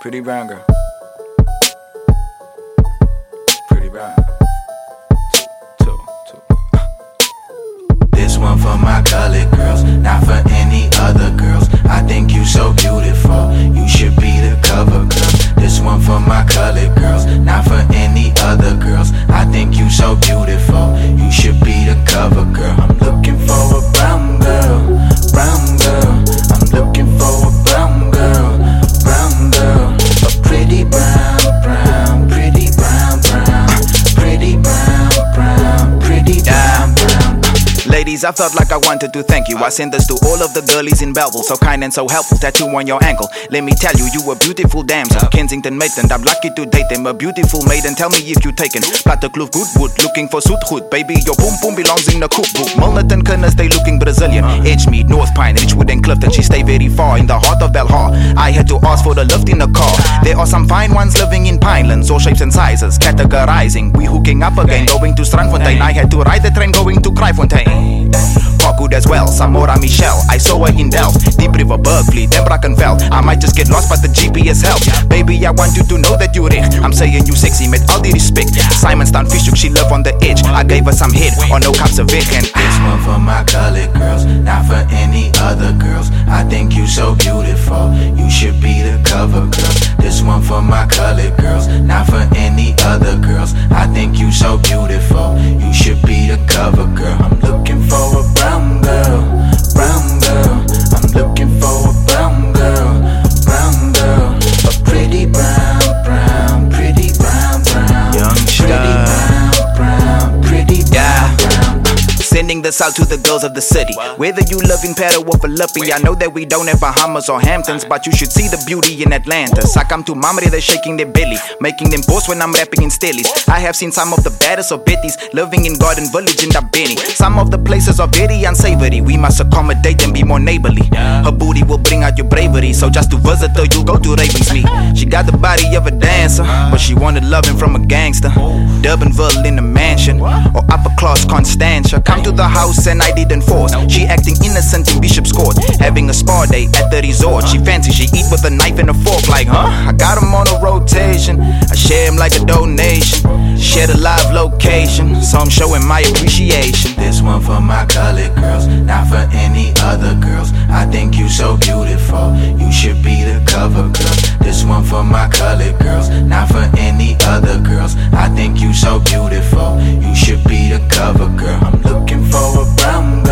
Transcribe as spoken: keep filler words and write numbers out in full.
Pretty brown girl. Pretty brown. Two, two, two. This one for my colored girls, not for any other girls. I think you so beautiful, you should be the cover girl. This one for my colored girls, not for any other girls. I think you so beautiful, you should be the cover girl. I'm looking for a brown girl, brown girl. I'm looking for a brown girl, brown girl. A pretty brown, brown, pretty brown, brown, pretty brown, brown, pretty brown, brown. Ladies, I felt like I wanted to thank you. I send this to all of the girlies in Belleville. So kind and so helpful, tattoo on your ankle. Let me tell you, you a beautiful damsel. Kensington Maitland, I'm lucky to date them. A beautiful maiden, tell me if you taken. Plattekloof Goodwood, looking for Zoetgoed. Baby, your boom boom belongs in the cookbook. Milnerton Kerners, they looking Brazilian. Edgemead, North Pine, Richwood and Clifton. She stay very far in the heart of Belhar. I had to ask for the lift in the car. There are some fine ones living in Pinelands, all shapes and sizes, categorizing. We hooking up again, going to Strandfontein. I had to ride the train going to Kraaifontein. Parkwood as well, Samora Michelle. I saw her in Delft, Deep River, Berkeley, then Brackenfell. I might just get lost, but the G P S helps. Baby, I want you to know that you're rich. I'm saying you sexy, met all the respect. Simonstown Fishhook, she live on the edge. I gave her some head, or no cups of it. And this one for my colored girls, not for any other girls. I think you so beautiful, you should be the cover girl. This one for my colored girls, not for any other girls. I think you so beautiful, you should be the cover girl. I'm looking for a brown girl, brown girl. I'm looking for a brown girl, brown girl. A pretty brown, brown, pretty brown, brown. Youngster. Pretty brown, brown, pretty brown, Yeah. brown. Sending this out to the girls of the city. Whether you live in Pera or Philippi, I know that we don't have Bahamas or Hamptons, but you should see the beauty in Atlantis. I come to Mamre, they're shaking their belly, making them pause when I'm rapping in stellies. I have seen some of the baddest of Betties living in Garden Village in Dabeni. Some of the places are very unsavory. We must accommodate and be more neighborly. Her booty will bring out your bravery, so just to visit her, you go to Ravensmead. She got the body of a dancer, but she wanted loving from a gangster. Durbanville in a mansion, or upper class Constantia. Come to the house and I didn't force. She acting innocent in Bishop's Court, having a spa day at the resort. She fancy she eat with a knife and a fork. Like, huh? I got him on a rotation, I share him like a donation. Share the live location, so I'm showing my appreciation. This one for my colored girls, not for any other girls. I think you so beautiful, you should be the cover girl. This one for my colored girls, not for any other girls. I think you so beautiful, you should be the cover girl. I'm looking for a brown